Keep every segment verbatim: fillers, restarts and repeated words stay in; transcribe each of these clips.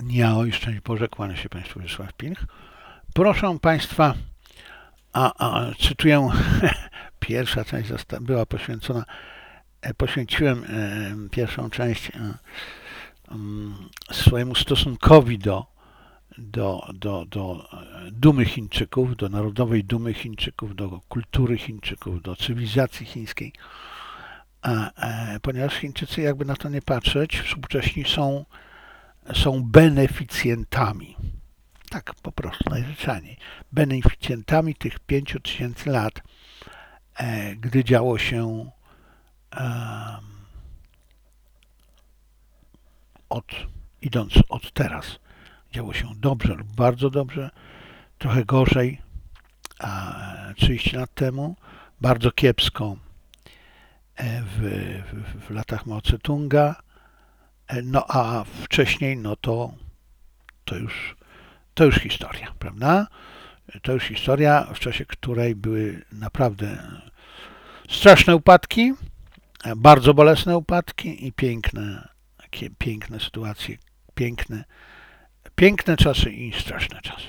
Niao i szczęść Boże, kłania się Państwu Wiesław Pilch. Proszę Państwa, a, a cytuję, pierwsza część była poświęcona, poświęciłem pierwszą część swojemu stosunkowi do, do, do, do dumy Chińczyków, do narodowej dumy Chińczyków, do kultury Chińczyków, do cywilizacji chińskiej. A, a, ponieważ Chińczycy, jakby na to nie patrzeć, współcześni są są beneficjentami, tak po prostu najzwyczajniej, beneficjentami tych pięciu tysięcy lat, e, gdy działo się e, od, idąc od teraz, działo się dobrze lub bardzo dobrze, trochę gorzej a trzydzieści lat temu, bardzo kiepsko w, w, w latach Mao Tse-tunga. No a wcześniej, no to, to, już, to już historia, prawda? To już historia, w czasie której były naprawdę straszne upadki, bardzo bolesne upadki i piękne, piękne sytuacje, piękne, piękne czasy i straszne czasy.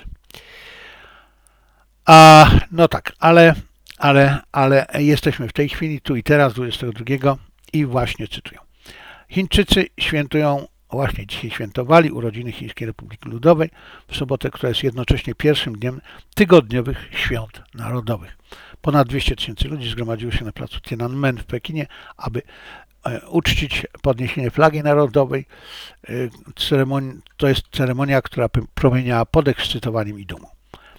A, no tak, ale, ale, ale jesteśmy w tej chwili, tu i teraz, dwudziestego drugiego i właśnie cytuję. Chińczycy świętują, właśnie dzisiaj świętowali urodziny Chińskiej Republiki Ludowej w sobotę, która jest jednocześnie pierwszym dniem tygodniowych świąt narodowych. Ponad dwieście tysięcy ludzi zgromadziło się na placu Tiananmen w Pekinie, aby uczcić podniesienie flagi narodowej. Ceremonii, to jest ceremonia, która promieniała podekscytowaniem i dumą.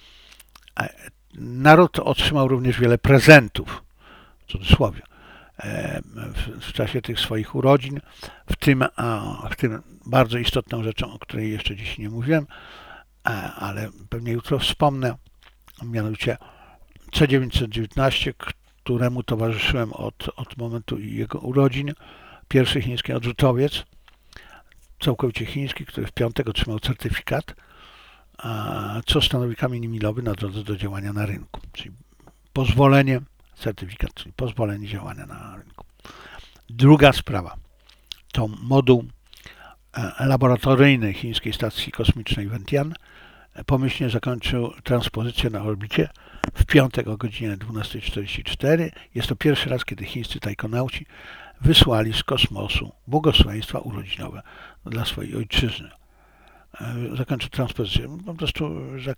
Naród otrzymał również wiele prezentów, w cudzysłowie, w czasie tych swoich urodzin, w tym, w tym bardzo istotną rzeczą, o której jeszcze dziś nie mówiłem, ale pewnie jutro wspomnę, mianowicie C dziewięćset dziewiętnaście, któremu towarzyszyłem od, od momentu jego urodzin, pierwszy chiński odrzutowiec, całkowicie chiński, który w piątek otrzymał certyfikat, co stanowi kamień milowy na drodze do działania na rynku, czyli pozwolenie, certyfikat, czyli pozwolenie działania na rynku. Druga sprawa to moduł laboratoryjny chińskiej stacji kosmicznej Wentian. Pomyślnie zakończył transpozycję na orbicie w piątek o godzinie dwunasta czterdzieści cztery. Jest to pierwszy raz, kiedy chińscy tajkonauci wysłali z kosmosu błogosławieństwa urodzinowe dla swojej ojczyzny. Zakończył transpozycję, po prostu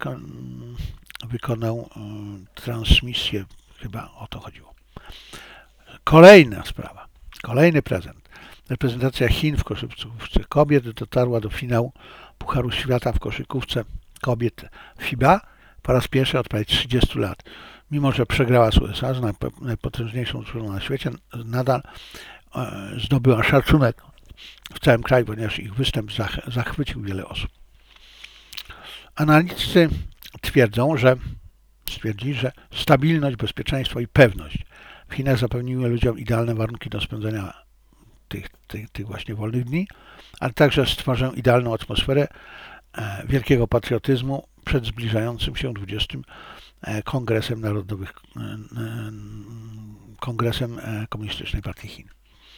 wykonał transmisję, chyba o to chodziło. Kolejna sprawa, kolejny prezent. Reprezentacja Chin w koszykówce kobiet dotarła do finału Pucharu Świata w koszykówce kobiet F I B A po raz pierwszy od prawie trzydziestu lat. Mimo że przegrała z U S A, z najpotężniejszą drużyną na świecie, nadal zdobyła szacunek w całym kraju, ponieważ ich występ zachwycił wiele osób. Analitycy twierdzą, że stwierdzili, że stabilność, bezpieczeństwo i pewność w Chinach zapewniły ludziom idealne warunki do spędzania tych, tych, tych właśnie wolnych dni, ale także stworzą idealną atmosferę wielkiego patriotyzmu przed zbliżającym się dwudziestym Kongresem Narodowych, Kongresem Komunistycznej Partii Chin.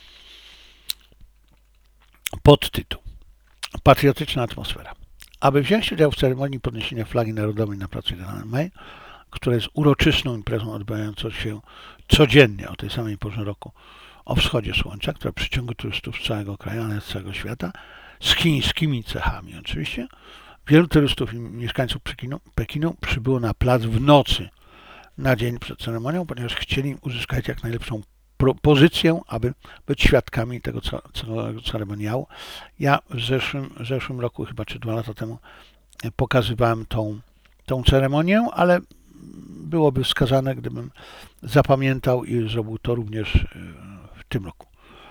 Podtytuł: Patriotyczna atmosfera. Aby wziąć udział w ceremonii podniesienia flagi narodowej na placu Tiananmen, która jest uroczystą imprezą odbywającą się codziennie o tej samej porze roku o wschodzie słońca, która przyciąga turystów z całego kraju, ale z całego świata, z chińskimi cechami oczywiście. Wielu turystów i mieszkańców Pekinu, Pekinu przybyło na plac w nocy na dzień przed ceremonią, ponieważ chcieli uzyskać jak najlepszą pozycję, aby być świadkami tego całego ceremoniału. Ja w zeszłym, w zeszłym roku, chyba czy dwa lata temu, pokazywałem tą, tą ceremonię, ale byłoby wskazane, gdybym zapamiętał i zrobił to również w tym roku.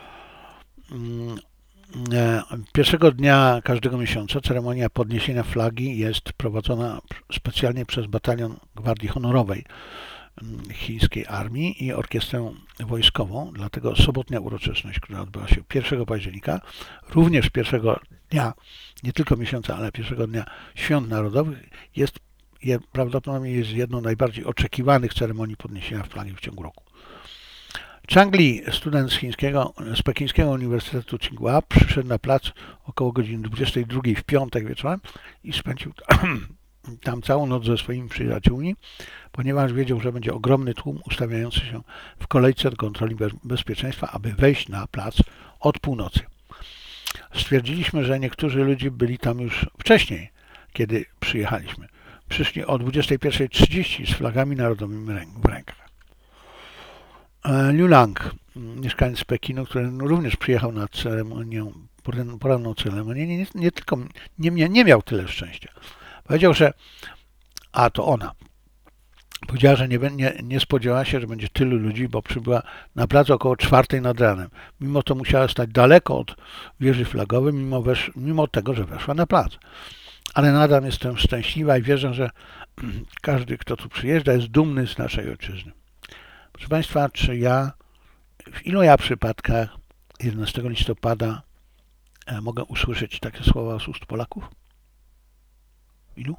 Pierwszego dnia każdego miesiąca ceremonia podniesienia flagi jest prowadzona specjalnie przez batalion Gwardii Honorowej chińskiej armii i orkiestrę wojskową, dlatego sobotnia uroczystość, która odbyła się pierwszego października, również pierwszego dnia, nie tylko miesiąca, ale pierwszego dnia świąt narodowych, jest je, prawdopodobnie jest jedną z najbardziej oczekiwanych ceremonii podniesienia flagi w ciągu roku. Chang Li, student z, chińskiego, z pekińskiego Uniwersytetu Tsinghua, przyszedł na plac około godziny dwudziestej drugiej w piątek wieczorem i spędził tam całą noc ze swoimi przyjaciółmi, ponieważ wiedział, że będzie ogromny tłum ustawiający się w kolejce do kontroli bezpieczeństwa, aby wejść na plac od północy. Stwierdziliśmy, że niektórzy ludzie byli tam już wcześniej, kiedy przyjechaliśmy. Przyszli o dwudziestej pierwszej trzydzieści z flagami narodowymi w rękach. Liu Lang, mieszkaniec Pekinu, który również przyjechał na ceremonię, poranną ceremonię, nie, nie tylko nie, nie miał tyle szczęścia. Powiedział, że a to ona. Powiedziała, że nie, nie, nie spodziewała się, że będzie tylu ludzi, bo przybyła na plac około czwartej nad ranem. Mimo to musiała stać daleko od wieży flagowej, mimo, wesz, mimo tego, że weszła na plac. Ale nadal jestem szczęśliwa i wierzę, że każdy, kto tu przyjeżdża, jest dumny z naszej ojczyzny. Proszę Państwa, czy ja, w ilu ja przypadkach jedenastego listopada e, mogę usłyszeć takie słowa z ust Polaków? Ilu?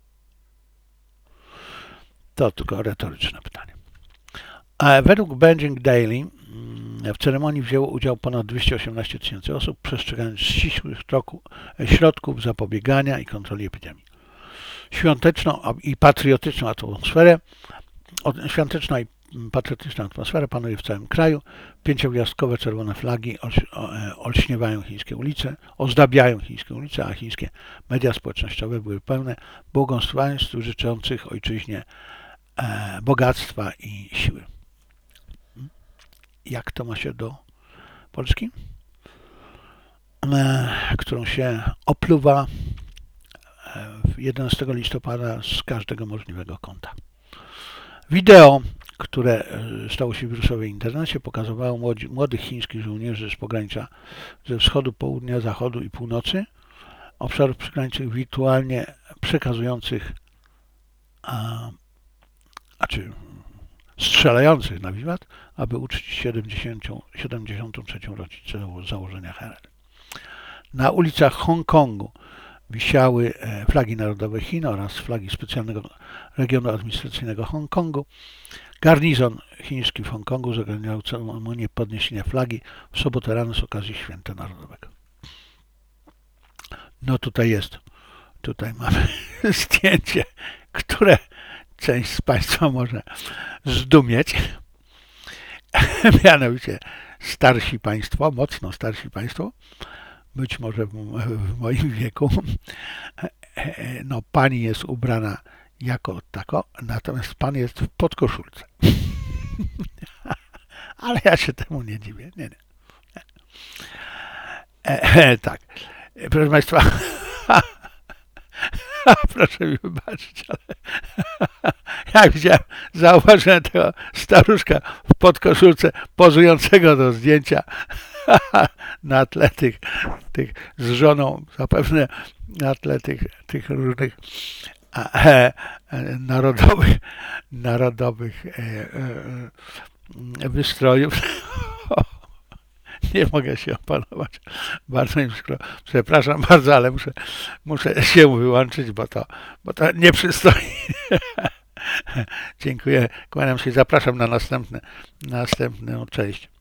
To tylko retoryczne pytanie. A według Beijing Daily w ceremonii wzięło udział ponad dwieście osiemnaście tysięcy osób, przestrzegając ścisłych środków zapobiegania i kontroli epidemii. Świąteczną i patriotyczną atmosferę, świąteczna i patriotyczna atmosfera panuje w całym kraju. Pięciogwiazdkowe czerwone flagi olśniewają chińskie ulice, ozdabiają chińskie ulice, a chińskie media społecznościowe były pełne błogosławieństw życzących ojczyźnie e, bogactwa i siły. Jak to ma się do Polski, e, którą się opluwa jedenastego listopada z każdego możliwego kąta. Wideo, które stało się wirusowe w internecie, pokazywało młodzi, młodych chińskich żołnierzy z pogranicza ze wschodu, południa, zachodu i północy, obszarów przygranicznych wirtualnie przekazujących, a, a czy strzelających na wiwat, aby uczcić siedemdziesiątą trzecią rocznicę założenia H R L. Na ulicach Hongkongu wisiały flagi narodowe Chin oraz flagi specjalnego regionu administracyjnego Hongkongu. Garnizon chiński w Hongkongu zorganizował ceremonię podniesienia flagi w sobotę rano z okazji Święta Narodowego. No tutaj jest, tutaj mamy zdjęcie, które część z Państwa może zdumieć. Mianowicie starsi Państwo, mocno starsi Państwo, być może w, w moim wieku, no pani jest ubrana jako tako, natomiast pan jest w podkoszulce. Ale ja się temu nie dziwię. Nie, nie. E, e, tak. Proszę Państwa, proszę mi wybaczyć, ale jak widziałem, zauważyłem tego staruszka w podkoszulce pozującego do zdjęcia na tle tych, tych z żoną, zapewne na tle tych, tych różnych e, e, narodowych, narodowych e, e, wystrojów. Nie mogę się opanować. Bardzo im przykro. Przepraszam bardzo, ale muszę, muszę się wyłączyć, bo to, bo to nie przystoi. Dziękuję, kłaniam się, zapraszam na następne, następną część.